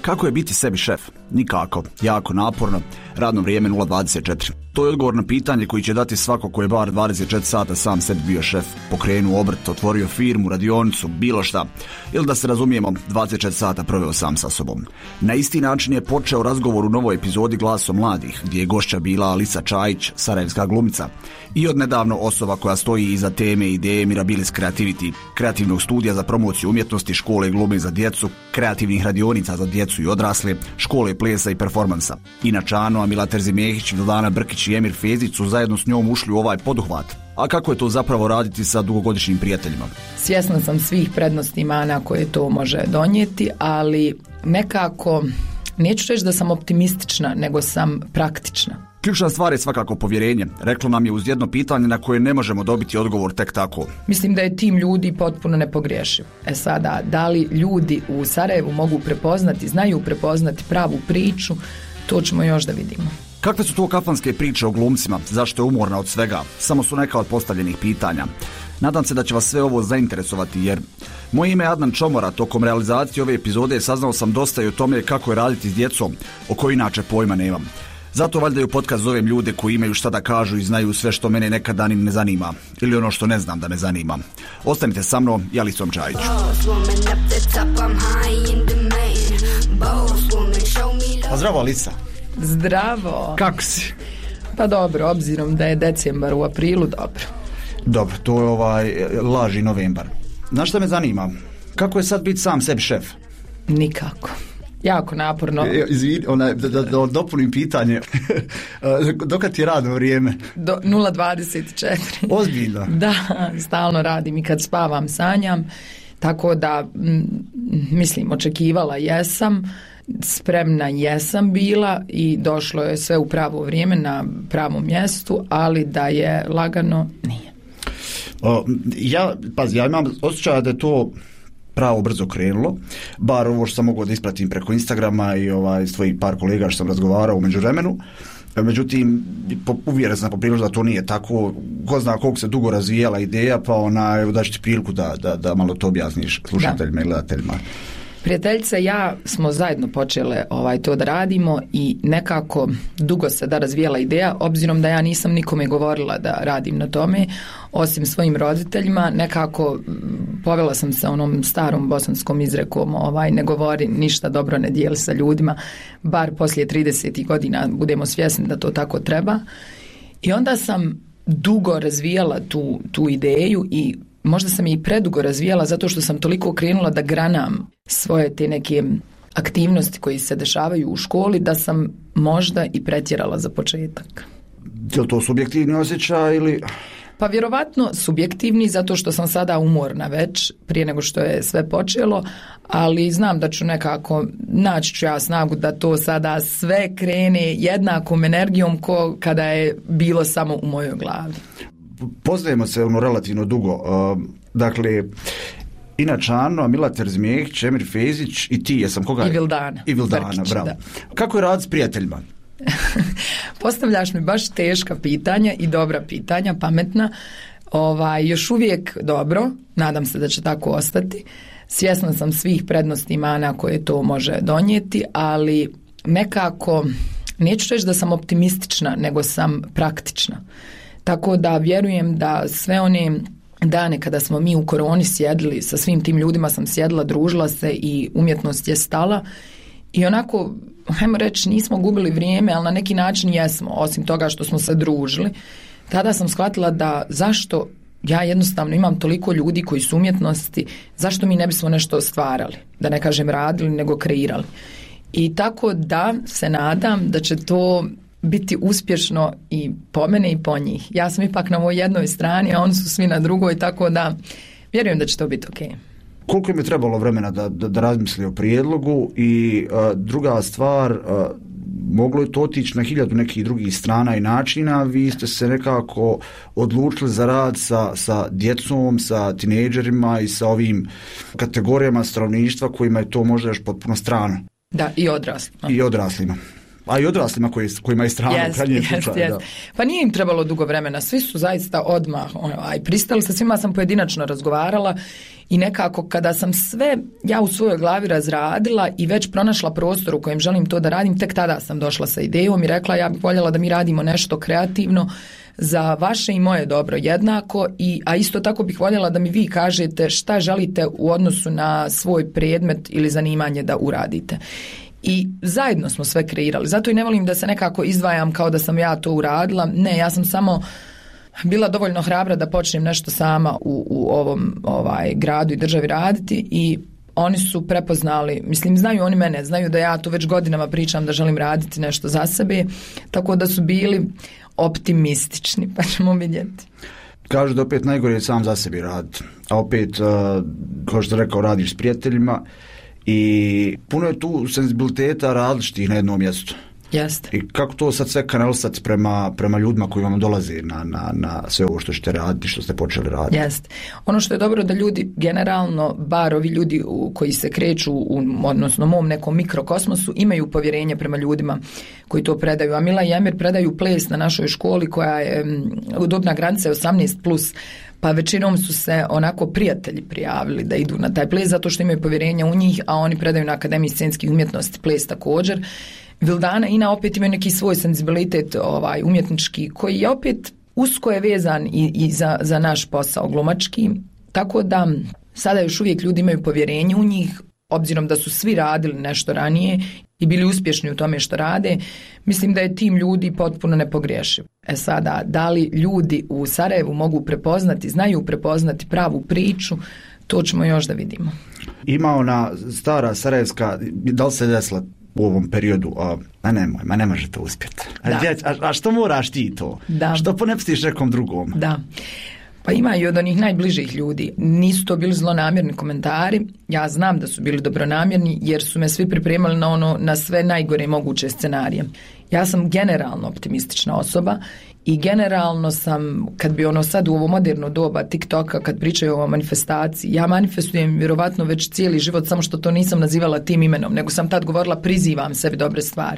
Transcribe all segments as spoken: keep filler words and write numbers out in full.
Kako je biti sebi šef? Nikako, jako naporno, radno vrijeme nula dvadeset četiri. To je odgovor na pitanje koji će dati svako ko je bar dvadeset četiri sata sam sebi bio šef, pokrenuo obrt, otvorio firmu, radionicu, bilo šta. Ili da se razumijemo, dvadeset četiri sata proveo sam sa sobom. Na isti način je počeo razgovor u novoj epizodi Glasom mladih, gdje je gošća bila Alisa Čajić, sarajevska glumica. I odnedavno osoba koja stoji iza teme ideje Mirabilis Creativity, kreativnog studija za promociju umjetnosti, škole glume za djecu, kreativnih radionica za djecu i odrasle, škole plesa i performansa. Inače, Ano, Mila Terzimehić, Vildana Brkić i Emir Fezić su zajedno s njom ušli u ovaj poduhvat. A kako je to zapravo raditi sa dugogodišnjim prijateljima? Svjesna sam svih prednosti i mana koje to može donijeti, ali nekako, neću reći da sam optimistična, nego sam praktična. Ključna stvar je svakako povjerenje. Reklo nam je uz jedno pitanje na koje ne možemo dobiti odgovor tek tako. Mislim da je tim ljudi potpuno nepogrešiv. E sada, da li ljudi u Sarajevu mogu prepoznati, znaju prepoznati pravu priču, to ćemo još da vidimo. Kakve su to kafanske priče o glumcima? Zašto je umorna od svega? Samo su neka od postavljenih pitanja. Nadam se da će vas sve ovo zainteresovati, jer moje ime je Adnan Čomora. Tokom realizacije ove epizode saznao sam dosta i o tome kako je raditi s djecom, o kojoj inače pojma nemam. Zato valjda u podcast zovem ljude koji imaju šta da kažu i znaju sve što mene nekada ni ne zanima. Ili ono što ne znam da me zanima. Ostanite sa mnom i Alisom Čajić. Pa zdravo, Alisa. Zdravo. Kako si? Pa dobro, obzirom da je decembar u aprilu, dobro. Dobro, to je ovaj laži novembar. Znaš šta me zanima? Kako je sad biti sam sebi šef? Nikako. Jako naporno. Izvini, ona, da, da, da dopunim pitanje. Dokad ti je radno vrijeme? Do nula dvadeset četiri. Ozbiljno? Da, stalno radim i kad spavam sanjam. Tako da, m, mislim, očekivala jesam, spremna jesam bila i došlo je sve u pravo vrijeme na pravom mjestu, ali da je lagano, nije. O, ja, pazi, ja imam osjećaj da je to pravo brzo krenulo, bar ovo što sam mogao da ispratim preko Instagrama i ovaj, s tvojih par kolega što sam razgovarao u međuvremenu. Međutim, uvjeren sam poprilično da to nije tako. Ko zna koliko se dugo razvijala ideja, pa ona, evo daći ti priliku da, da, da malo to objasniš slušateljima i gledateljima. Prijateljica i ja smo zajedno počele ovaj, to da radimo i nekako dugo se da razvijala ideja, obzirom da ja nisam nikome govorila da radim na tome, osim svojim roditeljima. Nekako povela sam se onom starom bosanskom izrekom, ovaj, ne govori ništa dobro, ne dijeli sa ljudima, bar poslije trideset godina budemo svjesni da to tako treba. I onda sam dugo razvijala tu, tu ideju i možda sam i predugo razvijala zato što sam toliko krenula da granam svoje te neke aktivnosti koji se dešavaju u školi da sam možda i pretjerala za početak. Je li to subjektivni osjećaj ili... Pa vjerovatno subjektivni zato što sam sada umorna već prije nego što je sve počelo, ali znam da ću nekako naći ću ja snagu da to sada sve krene jednakom energijom ko kada je bilo samo u mojoj glavi. Poznajemo se ono relativno dugo. Uh, dakle, inače Ano, Mila Terzimehić, Emir Fezić i ti, jesam koga? I Vildana. I Vildana, Brkić, bravo. Da. Kako je rad s prijateljima? Postavljaš mi baš teška pitanja i dobra pitanja, pametna. Ovaj, još uvijek dobro, nadam se da će tako ostati. Svjesna sam svih prednosti i mana koje to može donijeti, ali nekako, neću reći da sam optimistična, nego sam praktična. Tako da vjerujem da sve one dane kada smo mi u koroni sjedili, sa svim tim ljudima sam sjedila, družila se i umjetnost je stala i onako, hajmo reći, nismo gubili vrijeme, ali na neki način jesmo, osim toga što smo se družili. Tada sam shvatila da zašto ja jednostavno imam toliko ljudi koji su umjetnosti, zašto mi ne bismo nešto stvarali, da ne kažem radili, nego kreirali. I tako da se nadam da će to biti uspješno i po mene i po njih. Ja sam ipak na ovoj jednoj strani, a oni su svi na drugoj, tako da vjerujem da će to biti ok. Koliko im je trebalo vremena da, da, da razmisli o prijedlogu i a, druga stvar, a, moglo je to otići na hiljadu nekih drugih strana i načina, vi ste se nekako odlučili za rad sa, sa djecom, sa tinejdžerima i sa ovim kategorijama stanovništva kojima je to možda još potpuno strano. Da, i odraslima. I odraslima. A i odraslima koji, kojima je strano yes, u krajnjem yes, slučaju. Yes. Pa nije im trebalo dugo vremena, svi su zaista odmah ovaj, pristali, sa svima sam pojedinačno razgovarala i nekako kada sam sve ja u svojoj glavi razradila i već pronašla prostor u kojem želim to da radim, tek tada sam došla sa idejom i rekla ja bih voljela da mi radimo nešto kreativno za vaše i moje dobro jednako, i, a isto tako bih voljela da mi vi kažete šta želite u odnosu na svoj predmet ili zanimanje da uradite. I zajedno smo sve kreirali, zato i ne volim da se nekako izdvajam kao da sam ja to uradila, ne, ja sam samo bila dovoljno hrabra da počnem nešto sama u, u ovom ovaj, gradu i državi raditi i oni su prepoznali, mislim znaju oni mene, znaju da ja tu već godinama pričam da želim raditi nešto za sebe, tako da su bili optimistični, pa ćemo vidjeti. Kažu da opet najgore je sam za sebi raditi, a opet, uh, kao što rekao, radiš s prijateljima i puno je tu senzibiliteta različitih na jednom mjestu. Jeste. I kako to sad sve kanalisati prema, prema ljudima koji vam dolaze na, na, na sve ovo što ćete raditi, što ste počeli raditi? Jeste. Ono što je dobro da ljudi generalno, bar ovi ljudi u, koji se kreću u, odnosno mom nekom mikrokosmosu, imaju povjerenje prema ljudima koji to predaju. A Mila i Emir predaju ples na našoj školi koja je dobna granica osamnaest plus, pa većinom su se onako prijatelji prijavili da idu na taj ples zato što imaju povjerenja u njih, a oni predaju na Akademiji scenskih umjetnosti ples također. Vildana i Ina opet imaju neki svoj senzibilitet ovaj, umjetnički koji je opet usko je vezan i, i za, za naš posao glumački, tako da sada još uvijek ljudi imaju povjerenje u njih, obzirom da su svi radili nešto ranije i bili uspješni u tome što rade. Mislim da je tim ljudi potpuno nepogrešiv. E sada, da li ljudi u Sarajevu mogu prepoznati, znaju prepoznati pravu priču, to ćemo još da vidimo. Ima ona stara sarajevska, da li se desila u ovom periodu, a, a nemoj, ma ne može to uspjeti. A, a, a što moraš ti to? Da. Što ponepstiš nekom drugom? Da. Pa ima i od onih najbližih ljudi. Nisu to bili zlonamjerni komentari. Ja znam da su bili dobronamjerni jer su me svi pripremali na ono, na sve najgore moguće scenarije. Ja sam generalno optimistična osoba i generalno sam, kad bi ono sad u ovo moderno doba TikToka, kad pričaju o manifestaciji, ja manifestujem vjerovatno već cijeli život, samo što to nisam nazivala tim imenom, nego sam tad govorila prizivam sebi dobre stvari.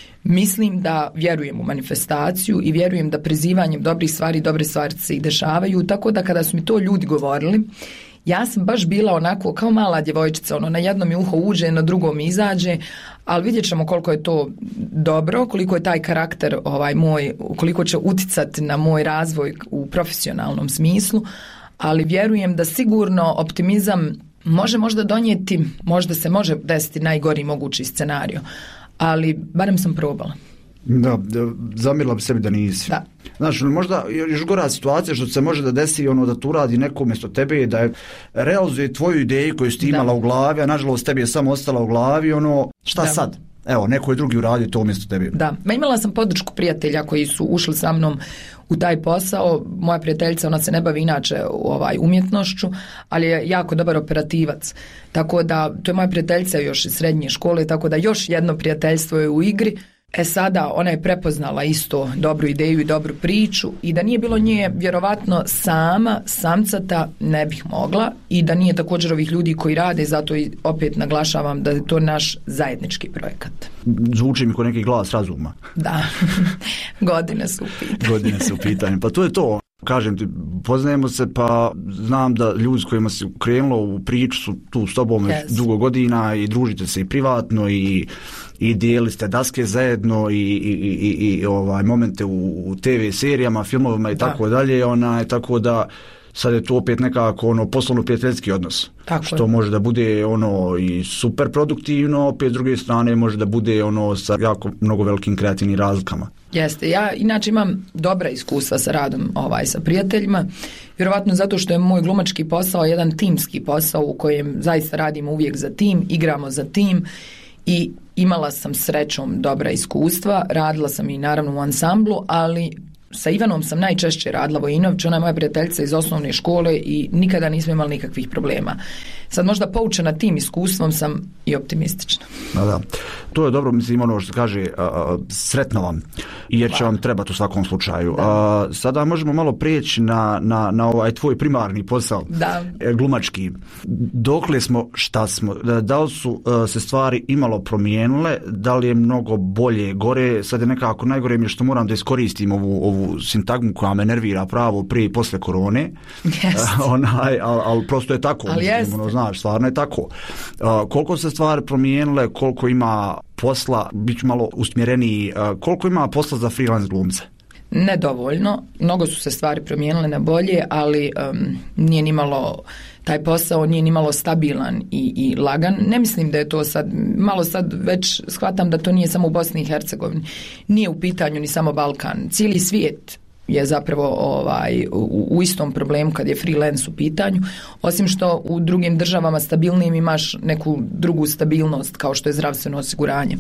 Mislim da vjerujem u manifestaciju i vjerujem da prizivanjem dobrih stvari i dobre stvari se i dešavaju, tako da kada su mi to ljudi govorili, ja sam baš bila onako kao mala djevojčica, ono na jedno mi uho uđe, na drugom izađe, ali vidjet ćemo koliko je to dobro, koliko je taj karakter ovaj moj, koliko će uticati na moj razvoj u profesionalnom smislu, ali vjerujem da sigurno optimizam može možda donijeti, možda se može desiti najgori mogući scenario, ali barem sam probala. Da, zamjerila bi sebi da nisi. Da. Znaš, možda još gora situacija što se može da desi ono da tu radi neko umjesto tebe, da je realizuje tvoju ideju koju si ti imala u glavi, a nažalost tebi je samo ostala u glavi, ono, šta da. Sad? Evo, neko je drugi uradio to umjesto tebe. Da, ma imala sam podršku prijatelja koji su ušli sa mnom u taj posao. Moja prijateljica, ona se ne bavi inače ovaj, umjetnošću, ali je jako dobar operativac. Tako da, to je moja prijateljica još iz srednje škole, tako da još jedno prijateljstvo je u igri. E sada, ona je prepoznala isto dobru ideju i dobru priču i da nije bilo nje vjerovatno sama, samcata, ne bih mogla i da nije također ovih ljudi koji rade, zato i opet naglašavam da je to naš zajednički projekat. Zvuči mi kao neki glas razuma. Da, godine su u pitanju. Godine su u pitanju, pa to je to. Kažem ti, poznajemo se, pa znam da ljudi s kojima se krenulo u priču su tu s tobom yes. dugo godina i družite se i privatno i, i dijeli ste daske zajedno i, i, i, i ovaj, momente u, u te ve serijama, filmovima i tako da. dalje, onaj, tako da sad je to opet nekako ono poslovno prijateljski odnos. Tako što je. Može da bude ono i super produktivno, opet s druge strane može da bude ono sa jako mnogo velikim kreativnim razlikama. Jeste, ja inače imam dobra iskustva sa radom ovaj, sa prijateljima, vjerovatno zato što je moj glumački posao jedan timski posao u kojem zaista radimo uvijek za tim, igramo za tim i imala sam srećom dobra iskustva, radila sam i naravno u ansamblu, ali sa Ivanom sam najčešće radila Vojinović, ona je moja prijateljica iz osnovne škole i nikada nismo imali nikakvih problema. sad možda poučena tim iskustvom sam i optimistična. Da, da. To je dobro, mislim, ono što kaže, uh, sretno vam, jer će vam trebati u svakom slučaju. Uh, sada možemo malo prijeći na, na, na ovaj tvoj primarni posao, da. Glumački. Dokle smo, šta smo, da li su uh, se stvari imalo promijenile, da li je mnogo bolje, gore, sad je nekako najgore mi je što moram da iskoristim ovu, ovu sintagmu koja me nervira pravo prije i posle korone, yes. uh, onaj, ali al prosto je tako, ali mislim, ono, znaš, stvarno je tako. Uh, koliko se stvari promijenile, koliko ima posla, bit ću malo usmjereniji, uh, koliko ima posla za freelance glumce? Nedovoljno, mnogo su se stvari promijenile na bolje, ali um, nije ni malo, taj posao nije ni malo stabilan i, i lagan. Ne mislim da je to sad, malo sad već shvatam da to nije samo u Bosni i Hercegovini, nije u pitanju ni samo Balkan, cijeli svijet je zapravo ovaj, u, u istom problemu kad je freelance u pitanju, osim što u drugim državama stabilnijim imaš neku drugu stabilnost kao što je zdravstveno osiguranje.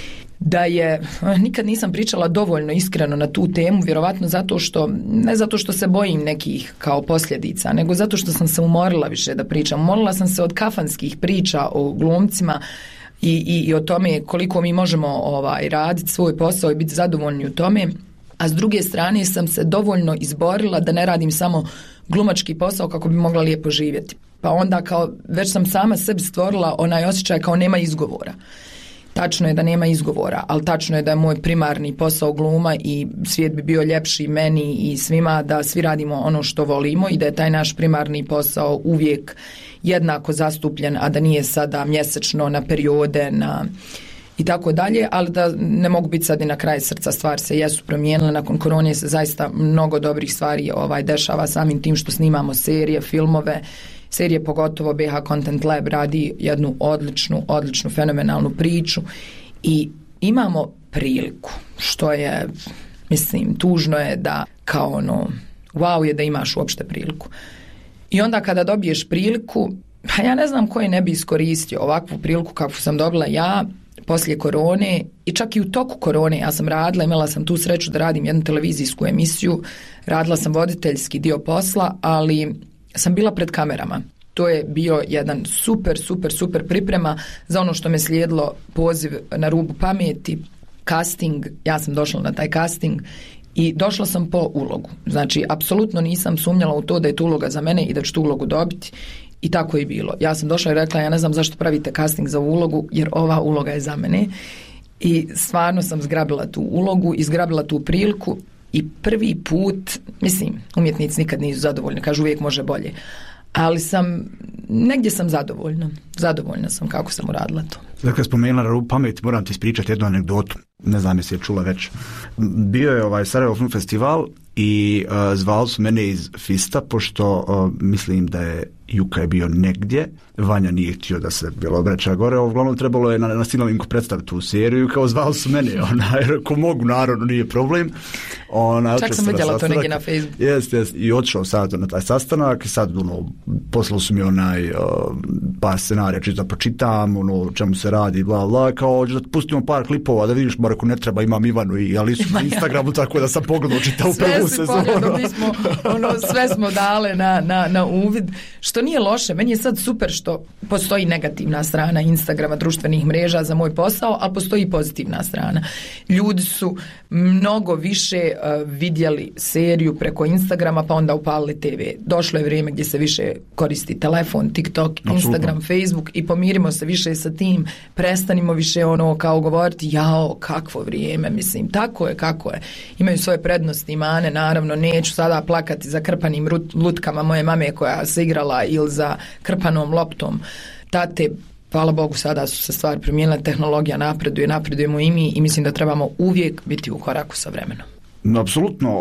Da je, nikad nisam pričala dovoljno iskreno na tu temu, vjerovatno zato što, ne zato što se bojim nekih kao posljedica, nego zato što sam se umorila više da pričam. Umorila sam se od kafanskih priča o glumcima i, i, i o tome koliko mi možemo ovaj, raditi svoj posao i biti zadovoljni u tome, a s druge strane sam se dovoljno izborila da ne radim samo glumački posao kako bi mogla lijepo živjeti. Pa onda kao, već sam sama sebi stvorila onaj osjećaj kao nema izgovora. Tačno je da nema izgovora, ali tačno je da je moj primarni posao gluma i svijet bi bio ljepši meni i svima da svi radimo ono što volimo i da je taj naš primarni posao uvijek jednako zastupljen, a da nije sada mjesečno na periode, na i tako dalje, ali da ne mogu biti sad i na kraj srca, stvari se jesu promijenile, nakon korone se zaista mnogo dobrih stvari ovaj dešava samim tim što snimamo serije, filmove, serije pogotovo B H Content Lab radi jednu odličnu, odličnu, fenomenalnu priču i imamo priliku, što je, mislim, tužno je da kao ono, wow je da imaš uopšte priliku. I onda kada dobiješ priliku, pa ja ne znam ko je ne bi iskoristio ovakvu priliku kakvu sam dobila ja, poslije korone i čak i u toku korone ja sam radila, imala sam tu sreću da radim jednu televizijsku emisiju, radila sam voditeljski dio posla, ali sam bila pred kamerama. To je bio jedan super, super, super priprema za ono što me slijedilo, poziv na rubu pameti, casting, ja sam došla na taj casting i došla sam po ulogu. Znači, apsolutno nisam sumnjala u to da je to uloga za mene i da ću tu ulogu dobiti. I tako je bilo. Ja sam došla i rekla, ja ne znam zašto pravite casting za ulogu, jer ova uloga je za mene. I stvarno sam zgrabila tu ulogu i zgrabila tu priliku i prvi put, mislim, umjetnici nikad nisu zadovoljni, kažu uvijek može bolje. Ali sam, negdje sam zadovoljna. Zadovoljna sam kako sam uradila to. Dakle, spomenula na rubu pameti, moram ti ispričati jednu anegdotu. Ne znam jesi je čula već. Bio je ovaj Sarajevo Film Festival i uh, zvali su mene iz Fista, pošto uh, mislim da je Juka je bio negdje, Vanja nije htio da se bilo obraća gore, uglavnom trebalo je na, na Sinovinku predstaviti tu seriju, kao zvali su mene, ona, ko mogu, naravno, nije problem. Ona, čak sam vidjela to negdje na Facebooku. Jest, jest, i otišao sad na taj sastanak i sad, ono, poslali su mi onaj uh, par scenarija, čisto da pročitam, ono, čemu se radi, bla, bla, kao, da pustimo par klipova, da vidiš, bar ako ne treba, imam Ivanu i Alisu na Instagramu, tako da sam pogledao čitao prvu sezonu. Sve si pogledao, mi smo, ono, sve smo dale na, na, na uvid, što nije loše, meni je sad super što postoji negativna strana Instagrama, društvenih mreža za moj posao, ali postoji i pozitivna strana. Ljudi su mnogo više uh, vidjeli seriju preko Instagrama, pa onda upalili te ve. Došlo je vrijeme gdje se više koristi telefon, TikTok, Instagram, absolutno. Facebook i pomirimo se više sa tim, prestanimo više ono kao govoriti, jao, kakvo vrijeme, mislim, tako je, kako je. Imaju svoje prednosti i mane, naravno, neću sada plakati za krpanim lutkama moje mame koja se igrala ili za krpanom loptom tate. Hvala Bogu, sada su se stvari promijenile, tehnologija napreduje, napredujemo i mi i mislim da trebamo uvijek biti u koraku sa vremenom. No, apsolutno.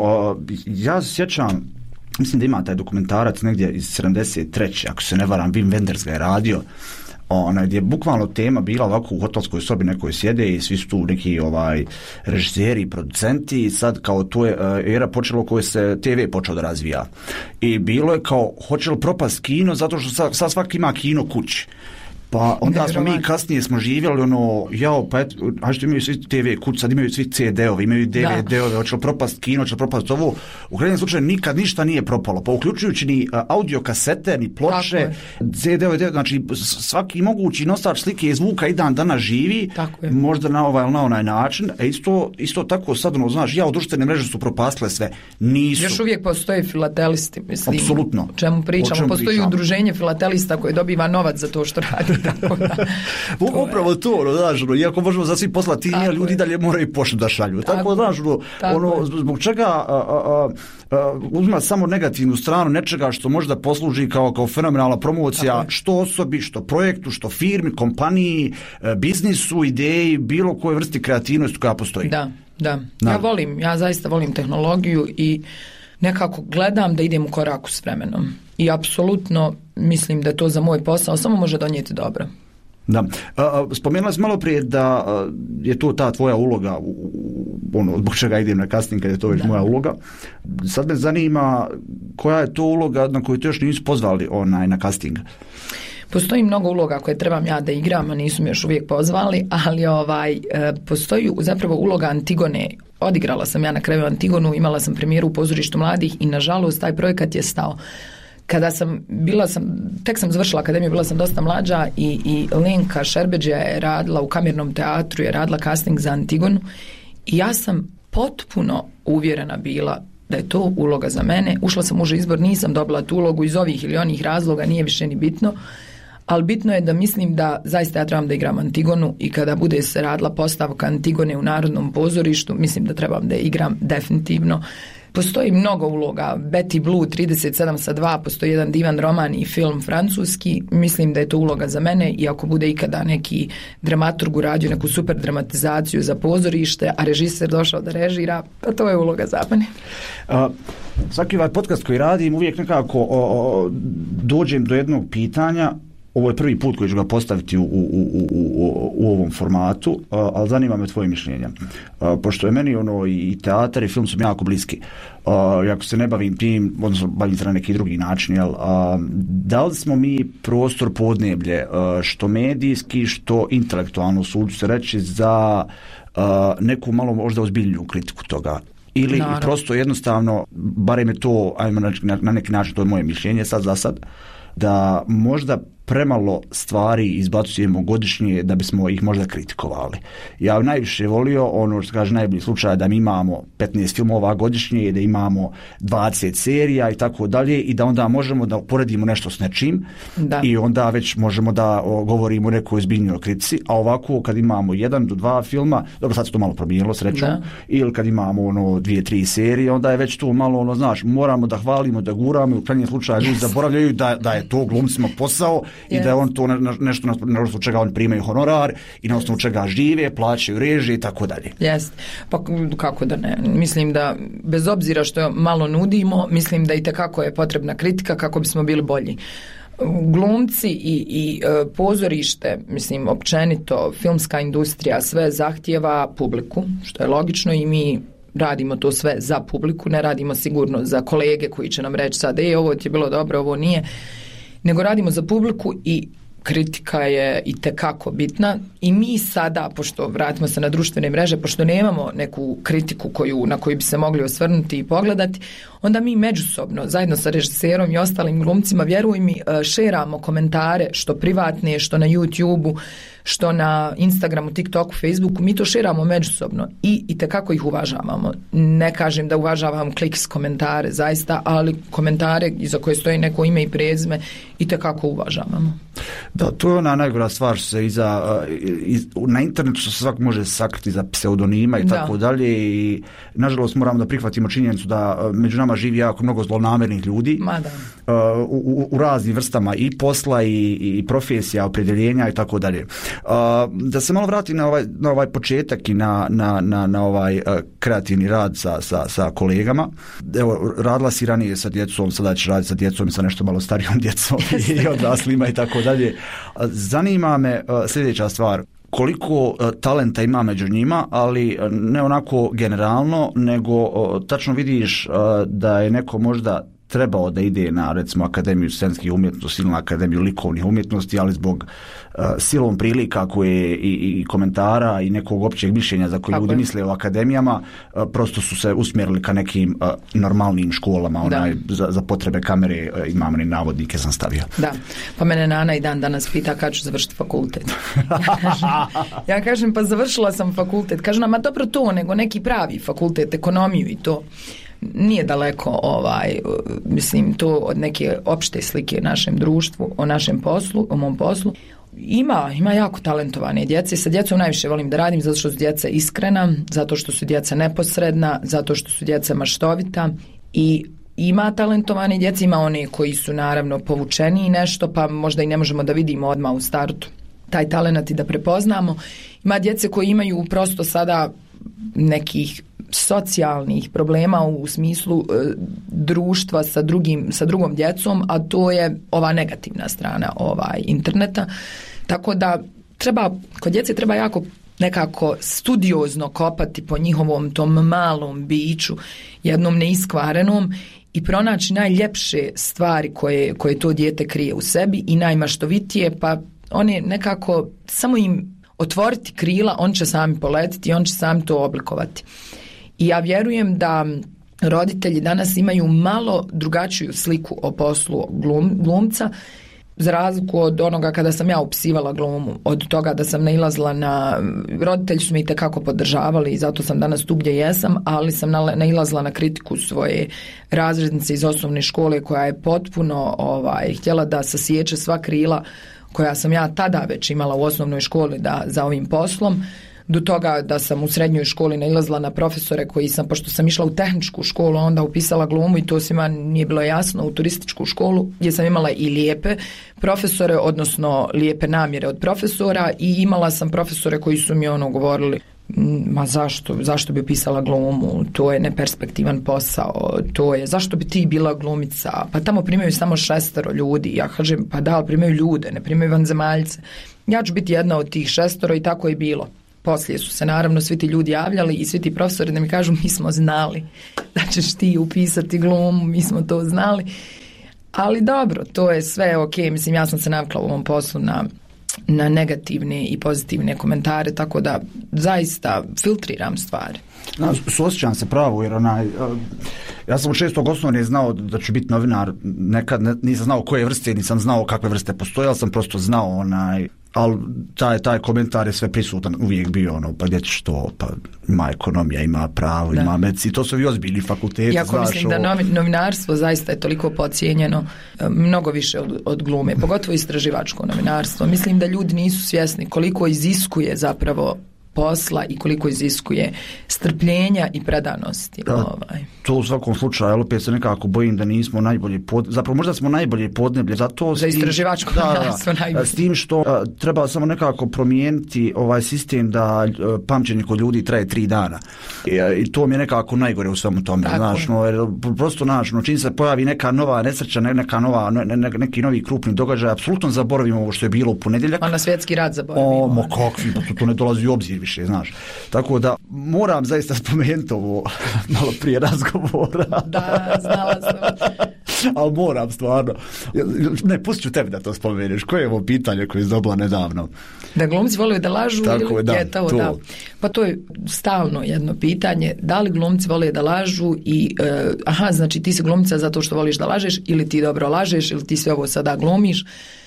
Ja se sjećam, mislim da ima taj dokumentarac negdje iz sedamdeset treće ako se ne varam, Wim Wenders ga je radio, onaj gdje je bukvalno tema bila ovako u hotelskoj sobi nekoj sjede i svi su tu neki ovaj režiseri i producenti i sad kao to je era počela u kojoj se te ve počeo da razvija. I bilo je kao, hoće li propast kino zato što sad, sad svaki ima kino kući. Pa onda smo mi kasnije smo živjeli ono, jao, pa eto, a što imaju svi te ve kuće, sad imaju svi ce de-ovi, imaju de ve de-ove, hoće li propast kino, hoće li propast ovo. U krajnjem slučaju nikad ništa nije propalo, pa uključujući ni audio kasete, ni ploče, ce de-ove, znači svaki mogući nosač slike i zvuka i dan danas živi, možda na ovaj ili na onaj način, a isto, isto tako sad, ono, znaš, ja, društvene mreže su propastile sve, nisu. Još uvijek postoje filatelisti, mislim. Apsolutno. O čemu pričamo, o čemu postoji pričamo. Udruženje filatelista koje dobiva novac za to što radi. Tako da, to upravo to, ono, znaš, ono, iako možemo za svi poslati email, ljudi dalje moraju poštu da šalju. Tako, tako znaš, ono, ono, zbog čega a, a, a, uzima samo negativnu stranu nečega što možda posluži kao, kao fenomenalna promocija, tako što osobi, što projektu, što firmi, kompaniji, biznisu, ideji, bilo koje vrsti kreativnosti koja postoji. Da, da. da. Ja volim, ja zaista volim tehnologiju i nekako gledam da idem u koraku s vremenom. I apsolutno mislim da to za moj posao samo može donijeti dobro. Da. Spomenula si malo prije da je to ta tvoja uloga, ono, zbog čega idem na casting kad je to već da. moja uloga. Sad me zanima koja je to uloga na koju te još nisu pozvali onaj, na casting? Postoji mnogo uloga koje trebam ja da igram, a nisu mi još uvijek pozvali, ali ovaj, postoji zapravo uloga Antigone. Odigrala sam ja na kraju Antigonu, imala sam premijeru u Pozorištu mladih i nažalost taj projekat je stao. Kada sam, bila sam, tek sam završila akademiju, bila sam dosta mlađa i, i Lenka Šerbeđa je radila u Kamernom teatru, je radila casting za Antigonu i ja sam potpuno uvjerena bila da je to uloga za mene. Ušla sam u uži izbor, nisam dobila tu ulogu iz ovih ili onih razloga, nije više ni bitno, ali bitno je da mislim da zaista ja trebam da igram Antigonu i kada bude se radila postavka Antigone u Narodnom pozorištu, mislim da trebam da igram definitivno. Postoji mnogo uloga, Betty Blue trideset sedam sa dva, postoji jedan divan roman i film francuski, mislim da je to uloga za mene i ako bude ikada neki dramaturg uradio neku super dramatizaciju za pozorište, a režiser došao da režira, pa to je uloga za mene. A, svaki ovaj podcast koji radim uvijek nekako o, o, dođem do jednog pitanja. Ovo je prvi put koji ću ga postaviti u, u, u, u, u ovom formatu, ali zanima me tvoje mišljenja. Pošto je meni ono i teatar i film su mi jako bliski. Ako se ne bavim tim, odnosno bavim se na neki drugi način, jel, da li smo mi prostor podneblje, što medijski, što intelektualno, sudu se reći, za neku malo možda ozbiljniju kritiku toga? Ili Naravno. prosto jednostavno, barem je to, ajmo na, na neki način, to je moje mišljenje sad za sad, da možda premalo stvari izbacujemo godišnje da bismo ih možda kritikovali. Ja najviše volio, ono što kaže najbolji slučaj, da mi imamo petnaest filmova godišnje, da imamo dvadeset serija i tako dalje i da onda možemo da uporedimo nešto s nečim da. i onda već možemo da o, govorimo o nekoj ozbiljnoj kritici, a ovako kad imamo jedan do dva filma, dobro sad se to malo promijenilo srećom, da. ili kad imamo ono dvije, tri serije, onda je već to malo ono, znaš, moramo da hvalimo, da guramo i u krajnjem slučaju ljudi zaboravljaju da, da je to glumcima posao i yes. da je on to ne, nešto na, na osnovu čega oni primaju honorar i na osnovu čega žive, plaćaju režije i tako dalje. Jest. Pa kako da ne? Mislim da bez obzira što malo nudimo, mislim da i tekako je potrebna kritika kako bismo bili bolji. Glumci i, i e, pozorište, mislim općenito, filmska industrija sve zahtijeva publiku, što je logično i mi radimo to sve za publiku, ne radimo sigurno za kolege koji će nam reći sad, e, ovo ti je bilo dobro, ovo nije, nego radimo za publiku i kritika je i tekako bitna i mi sada, pošto vratimo se na društvene mreže, pošto nemamo neku kritiku koju, na koju bi se mogli osvrnuti i pogledati, onda mi međusobno, zajedno sa režiserom i ostalim glumcima, vjeruj mi, šeramo komentare, što privatne, što na YouTubeu, što na Instagramu, TikToku, Facebooku, mi to šeramo međusobno i, i tekako ih uvažavamo. Ne kažem da uvažavam kliks komentare, zaista, ali komentare iza koje stoji neko ime i prezime i tekako uvažavamo. Da, to je ona najgora stvar što se iza, iz, na internetu što se svak može sakriti za pseudonima i da. tako dalje i nažalost moramo da prihvatimo činjenicu da među nama živi jako mnogo zlonamernih ljudi Ma da. u, u, u raznim vrstama i posla i, i profesija, opredjeljenja i tako dalje. Da se malo vratim na ovaj, na ovaj početak i na, na, na, na ovaj uh, kreativni rad sa, sa, sa kolegama. Evo, radila si ranije sa djecom, sada ćeš raditi sa djecom i sa nešto malo starijom djecom i odraslima i tako dalje. Zanima me uh, sljedeća stvar. Koliko uh, talenta ima među njima, ali ne onako generalno, nego uh, tačno vidiš uh, da je neko možda trebao da ide na, recimo, Akademiju scenskih umjetnosti ili na Akademiju likovnih umjetnosti, ali zbog uh, silom prilika koje i, i komentara i nekog općeg mišljenja za koje ljudi misle o akademijama, uh, prosto su se usmjerili ka nekim uh, normalnim školama, onaj, za, za potrebe kamere uh, imam ni navodnike sam stavio. Da, pa mene Nana i dan danas pita kad ću završiti fakultet. Ja kažem, ja kažem pa završila sam fakultet. Kažu nam, ma dobro to, nego neki pravi fakultet, ekonomiju i to. Nije daleko, ovaj, mislim, to od neke opšte slike našem društvu, o našem poslu, o mom poslu. Ima, ima jako talentovane djece. Sa djecom najviše volim da radim zato što su djeca iskrena, zato što su djeca neposredna, zato što su djeca maštovita i ima talentovane djece, ima one koji su naravno povučeni nešto, pa možda i ne možemo da vidimo odmah u startu taj talent i da prepoznamo. Ima djece koji imaju prosto sada nekih socijalnih problema u smislu e, društva sa drugim, sa drugom djecom, a to je ova negativna strana ovaj interneta. Tako da treba, kod djece treba jako nekako studiozno kopati po njihovom tom malom biću, jednom neiskvarenom, i pronaći najljepše stvari koje, koje to dijete krije u sebi i najmaštovitije, pa one nekako samo im otvoriti krila, on će sami poletiti i on će sami to oblikovati. I ja vjerujem da roditelji danas imaju malo drugačiju sliku o poslu glum, glumca, za razliku od onoga kada sam ja upisivala glumu, od toga da sam nailazila na, roditelji su me i tekako podržavali i zato sam danas tu gdje jesam, ali sam nailazila na kritiku svoje razrednice iz osnovne škole koja je potpuno ovaj, htjela da sasječe sva krila koja sam ja tada već imala u osnovnoj školi da, za ovim poslom, do toga da sam u srednjoj školi nailazila na profesore koji sam, pošto sam išla u tehničku školu, onda upisala glumu i to svima nije bilo jasno, u turističku školu gdje sam imala i lijepe profesore, odnosno lijepe namjere od profesora, i imala sam profesore koji su mi ono govorili, ma zašto, zašto bi upisala glumu, to je neperspektivan posao, to je, zašto bi ti bila glumica, pa tamo primaju samo šestero ljudi. Ja kažem, pa da, ali primaju ljude, ne primaju vanzemaljce. Ja ću biti jedna od tih šestero i tako je bilo. Poslije su se naravno svi ti ljudi javljali i svi ti profesori da mi kažu, mi smo znali da ćeš ti upisati glumu, mi smo to znali. Ali dobro, to je sve ok, mislim, ja sam se navikla u ovom poslu na na negativne i pozitivne komentare, tako da zaista filtriram stvari. No, suosjećam se pravo, jer onaj, ja sam u šestog osnovne znao da ću biti novinar, nekad ne, nisam znao koje vrste, nisam znao kakve vrste postoje, ali sam prosto znao onaj, ali taj, taj komentar je sve prisutan, uvijek bio ono, pa gdje ćeš to, pa ima ekonomija, ima pravo, da. Ima medici, to su i ozbiljni fakulteti. Jako znaš, mislim da novi, novinarstvo zaista je toliko podcijenjeno, mnogo više od, od glume, pogotovo istraživačko novinarstvo. Mislim da ljudi nisu svjesni koliko iziskuje zapravo posla i koliko iziskuje strpljenja i predanosti. Da, ovaj. To u svakom slučaju, ali opet se nekako bojim da nismo najbolji pod... Zapravo možda smo najbolje podneblje za to... Za istraživačko novinarstvo najbolje. S tim što a, treba samo nekako promijeniti ovaj sistem da a, pamćenje kod ljudi traje tri dana. I, a, i to mi je nekako najgore u svemu tome. Znaš, no, jer prosto naš, no, čim se pojavi neka nova nesreća, neka nova, ne, ne, neki novi krupni događaj, apsolutno zaboravimo ovo što je bilo u ponedjeljak. A na svjetski rad zaboravimo. O, mo kakvi, to, to ne dolazi u obzir više, znaš. Tako da moram zaista spomenuti ovo malo prije razgovora. Da, znala sam. Ali moram stvarno. Ne, pustit ću tebi da to spomeneš. Koje je ovo pitanje koje je dobila nedavno? Da glumci vole da lažu. Tako ili da, je to, to. Da. Pa to je stalno jedno pitanje. Da li glumci vole da lažu i uh, aha, znači ti si glumca zato što voliš da lažeš, ili ti dobro lažeš, ili ti sve ovo sada glumiš.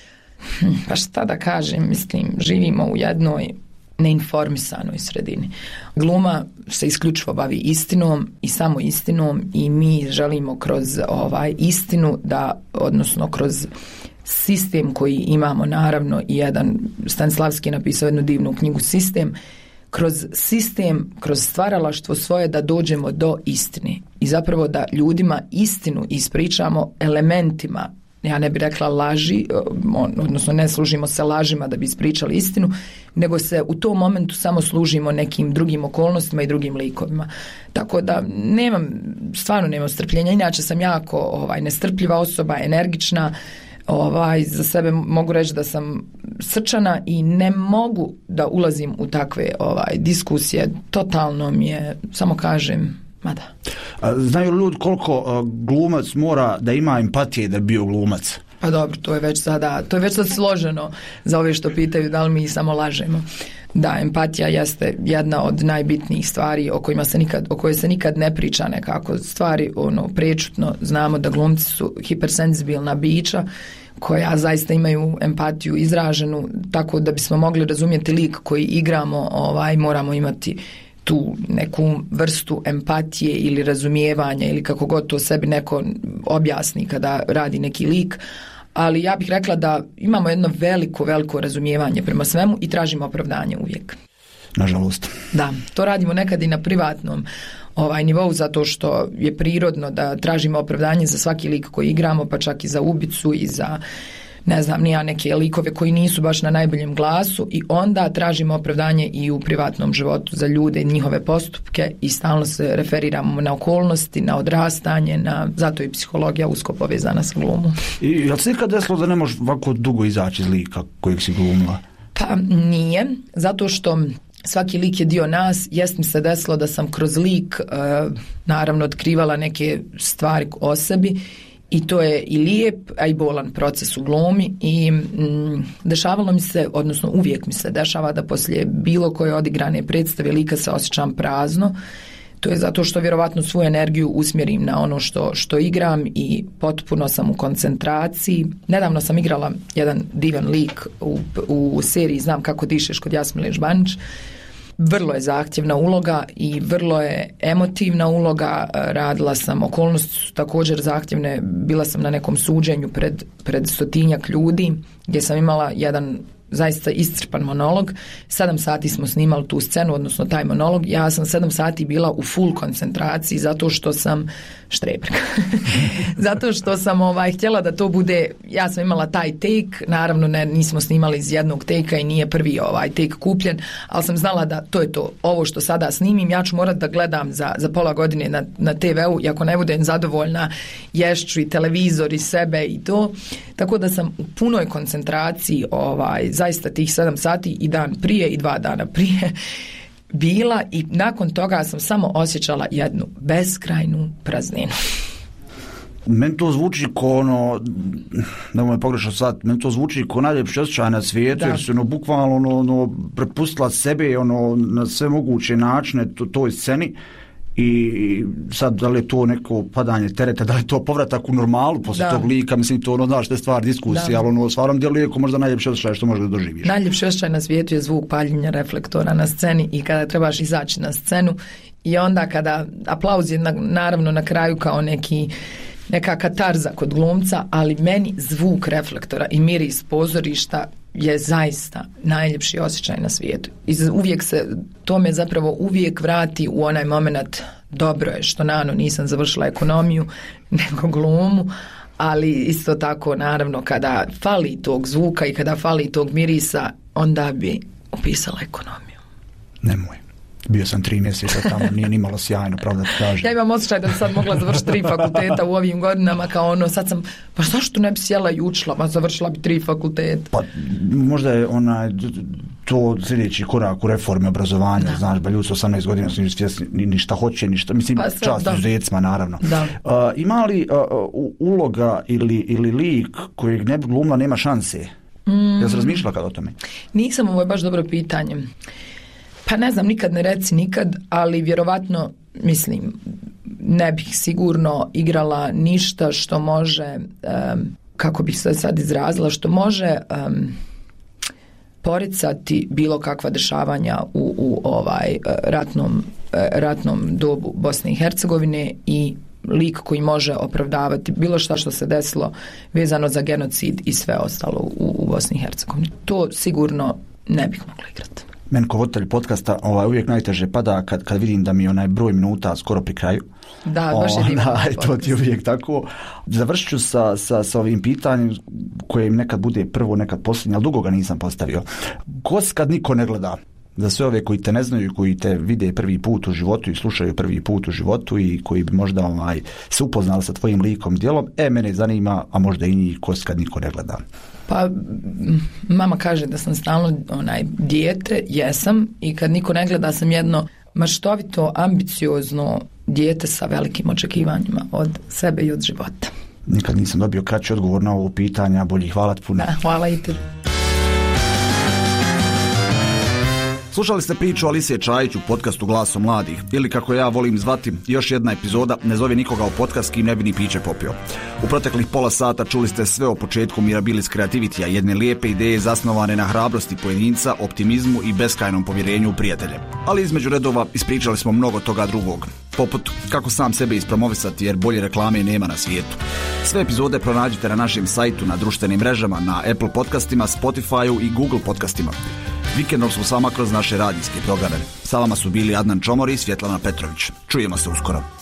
Hm, pa šta da kažem, mislim, živimo u jednoj neinformisanoj sredini. Gluma se isključivo bavi istinom i samo istinom, i mi želimo kroz ovaj istinu da, odnosno kroz sistem koji imamo, naravno i jedan Stanislavski napisao jednu divnu knjigu Sistem, kroz sistem, kroz stvaralaštvo svoje da dođemo do istine i zapravo da ljudima istinu ispričamo elementima. Ja ne bih rekla laži, odnosno ne služimo se lažima da bi ispričali istinu, nego se u tom momentu samo služimo nekim drugim okolnostima i drugim likovima. Tako da nemam, stvarno nemam strpljenja, inače sam jako ovaj, nestrpljiva osoba, energična, ovaj, za sebe mogu reći da sam srčana i ne mogu da ulazim u takve ovaj, diskusije. Totalno mi je, samo kažem, Ma da. Znaju li ljudi koliko glumac mora da ima empatije da bi bio glumac? Pa dobro, to je već sada, to je već sad složeno za ove što pitaju da li mi samo lažemo. Da, empatija jeste jedna od najbitnijih stvari o kojima se nikad, o kojoj se nikad ne priča nekako. Stvari, ono, prečutno znamo da glumci su hipersenzibilna bića koja zaista imaju empatiju izraženu, tako da bismo mogli razumjeti lik koji igramo, ovaj, moramo imati tu neku vrstu empatije ili razumijevanja ili kako god to sebi neko objasni kada radi neki lik, ali ja bih rekla da imamo jedno veliko, veliko razumijevanje prema svemu i tražimo opravdanje uvijek. Nažalost. Da, to radimo nekad i na privatnom ovaj nivou zato što je prirodno da tražimo opravdanje za svaki lik koji igramo, pa čak i za ubicu i za ne znam, nija neke likove koji nisu baš na najboljem glasu i onda tražimo opravdanje i u privatnom životu za ljude i njihove postupke i stalno se referiramo na okolnosti, na odrastanje, na, zato je psihologija usko povezana sa glumom. I jel se ikad desilo da ne možeš ovako dugo izaći iz lika kojeg si glumila? Pa nije, zato što svaki lik je dio nas. Jest mi se desilo da sam kroz lik e, naravno otkrivala neke stvari o sebi i to je i lijep, a i bolan proces u glumi i mm, dešavalo mi se, odnosno uvijek mi se dešava da poslije bilo koje odigrane predstave lika se osjećam prazno. To je zato što vjerovatno svoju energiju usmjerim na ono što, što igram i potpuno sam u koncentraciji. Nedavno sam igrala jedan divan lik u, u seriji Znam kako dišeš kod Jasmile Žbanić. Vrlo je zahtjevna uloga i vrlo je emotivna uloga. Radila sam, okolnosti su također zahtjevne. Bila sam na nekom suđenju pred, pred stotinjak ljudi gdje sam imala jedan zaista iscrpan monolog. Sedam sati smo snimali tu scenu, odnosno taj monolog. Ja sam sedam sati bila u full koncentraciji zato što sam štreberka. Zato što sam ovaj, htjela da to bude, ja sam imala taj take, naravno ne, nismo snimali iz jednog take-a i nije prvi ovaj take kupljen, ali sam znala da to je to, ovo što sada snimim, ja ću morat da gledam za, za pola godine na, na te ve u i ako ne budem zadovoljna, ješću i televizor i sebe i to. Tako da sam u punoj koncentraciji ovaj, zaista tih sedam sati i dan prije i dva dana prije bila i nakon toga sam samo osjećala jednu beskrajnu prazninu. Meni to zvuči ko ono, da me pogrešao sad, meni to zvuči ko najljepši osjećaj na svijetu, da. Jer su ono, bukvalno ono, ono, prepustila sebe ono, na sve moguće načine to, toj sceni. I sad da li je to neko padanje tereta, da li je to povratak u normalu poslije tog lika, mislim to ono, znaš, te stvari diskusije, ali ono, stvarno djeluje ko možda najljepši osjećaj što možeš da doživiš. Najljepši osjećaj na svijetu je zvuk paljenja reflektora na sceni i kada trebaš izaći na scenu i onda kada aplauz je na, naravno na kraju kao neki neka katarza kod glumca, ali meni zvuk reflektora i miris pozorišta je zaista najljepši osjećaj na svijetu. I uvijek se, to me zapravo uvijek vrati u onaj moment, dobro je što nano nisam završila ekonomiju, nego glumu, ali isto tako naravno kada fali tog zvuka i kada fali tog mirisa, onda bi upisala ekonomiju. Nemoj. Bio sam tri mjeseca tamo, nije ni malo sjajno, pravda ti kažem. Ja imam osjećaj da bi sad mogla završiti tri fakulteta u ovim godinama, kao ono, sad sam, pa zašto ne bi sjela i učila, ma završila bi tri fakulteta. Pa možda je onaj, to sljedeći korak u reformi obrazovanja, da. Znaš, ba ljudi s osamnaest godina su svjesni ni šta hoće, ništa, mislim, pa čast izuzetcima, naravno. Da. Uh, ima li uh, uloga ili, ili lik kojeg ne bi glumila, nema šanse? Mm. Ja sam razmišljala kad o tome? Nisam, ovo je baš dobro pitanje. Pa ne znam, nikad ne reci nikad, ali vjerovatno, mislim, ne bih sigurno igrala ništa što može, um, kako bih se sad izrazila, što može um, poricati bilo kakva dešavanja u, u ovaj ratnom, ratnom dobu Bosne i Hercegovine i lik koji može opravdavati bilo šta što se desilo vezano za genocid i sve ostalo u, u Bosni i Hercegovini. To sigurno ne bih mogla igrati. Meni kao voditelj podcasta ovaj, uvijek najteže pada kad, kad vidim da mi onaj broj minuta skoro pri kraju. Da, baš je divan podcast. To ti uvijek tako. Završit ću sa, sa, sa ovim pitanjem koje nekad bude prvo, nekad posljednje, ali dugo ga nisam postavio. Ko kad niko ne gleda? Za sve ove koji te ne znaju, koji te vide prvi put u životu i slušaju prvi put u životu i koji bi možda ovaj, se upoznali sa tvojim likom djelom, e, mene zanima, a možda i njih, ko kad niko ne gleda. Pa, mama kaže da sam stalno onaj dijete, jesam, i kad niko ne gleda sam jedno maštovito, ambiciozno, dijete sa velikim očekivanjima od sebe i od života. Nikad nisam dobio kraći odgovor na ovo pitanje, bolje hvala puno. Da, hvala i te. Slušali ste priču Alisije Čajić u podcastu Glasom mladih, ili kako ja volim zvati, još jedna epizoda Ne zove nikoga u podcast kim ne bi ni piće popio. U proteklih pola sata čuli ste sve o početku Mirabilis Creativity-a, jedne lijepe ideje zasnovane na hrabrosti pojedinca, optimizmu i beskrajnom povjerenju u prijatelje. Ali između redova ispričali smo mnogo toga drugog, poput kako sam sebe ispromovisati jer bolje reklame nema na svijetu. Sve epizode pronađite na našem sajtu, na društvenim mrežama, na Apple podcastima, Spotify-u i Google podcastima. Vikendom smo s vama kroz naše radijske programe. Sa vama su bili Adnan Čomor i Svjetlana Petrović. Čujemo se uskoro.